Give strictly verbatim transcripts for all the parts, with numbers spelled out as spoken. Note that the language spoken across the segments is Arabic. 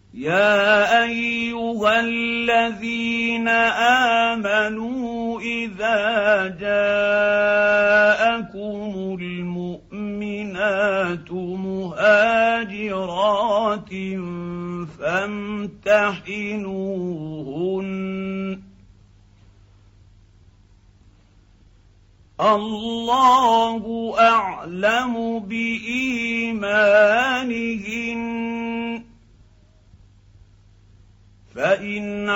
يا أيها الذين آمنوا إذا جاءكم المؤمنات مهاجرات فامتحنوهن الله أعلم بإيمانهن فإن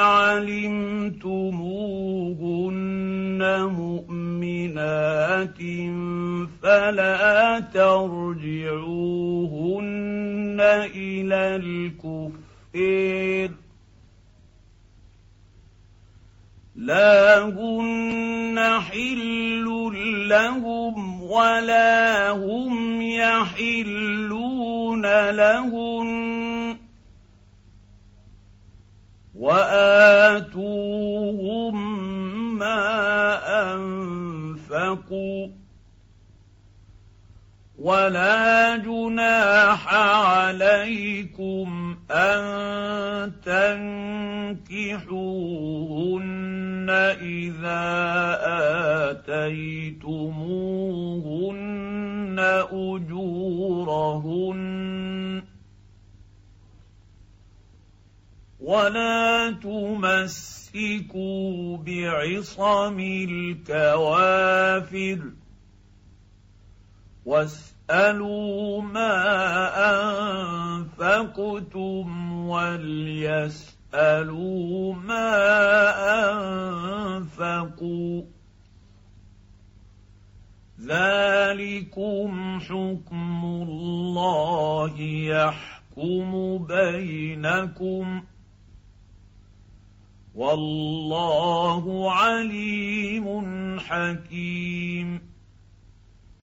علمتموهن مؤمنات فلا ترجعوهن إلى الكفار لا هن حل لهم ولا هم يحلون لهن وآتوهم ما أنفقوا ولا جناح عليكم أن تنكحوهن إذا آتيتموهن أجورهن ولا تمسكوا بعصم الكوافر واسألوا ما أنفقتم وليسألوا ما أنفقوا ذلكم حكم الله يحكم بينكم والله عليم حكيم